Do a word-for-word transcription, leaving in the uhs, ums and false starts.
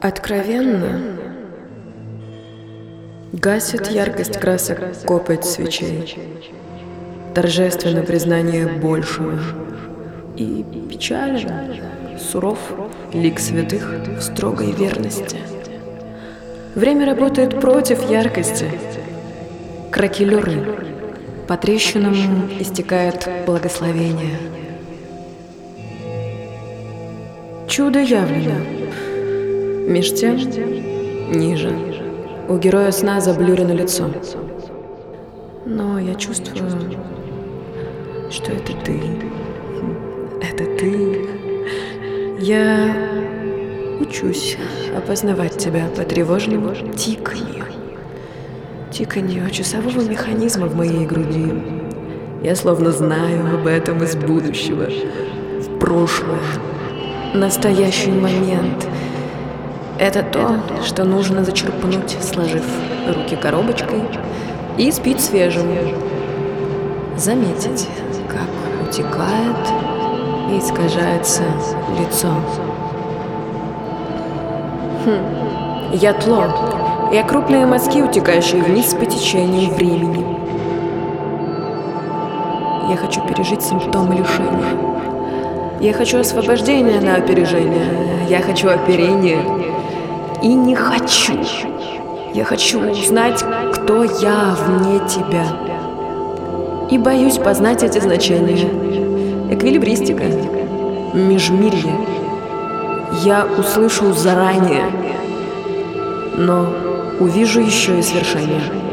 Откровенно гасит яркость красок копоть свечей, торжественно признание большего, и печален, суров лик святых в строгой верности. Время работает против яркости. Кракелюры, по трещинам истекает благословение. Чудо явлено. Меж тем, ниже, у героя сна заблюрено лицо. Но я чувствую, что это ты. Это ты. Я учусь опознавать тебя по тревожному тиканью. Тиканью часового механизма в моей груди. Я словно знаю об этом из будущего, в прошлое. Настоящий момент — это то, что нужно зачерпнуть, сложив руки коробочкой, и спить свежим. Заметить, как утекает и искажается лицо. Хм, я тло. Я крупные мазки, утекающие вниз по течению времени. Я хочу пережить симптомы лишения. Я хочу освобождения на опережение. Я хочу оперения. И не хочу. Я хочу узнать, кто я вне тебя. И боюсь познать эти значения. Эквилибристика. Межмирье. Я услышу заранее, но увижу еще и свершение.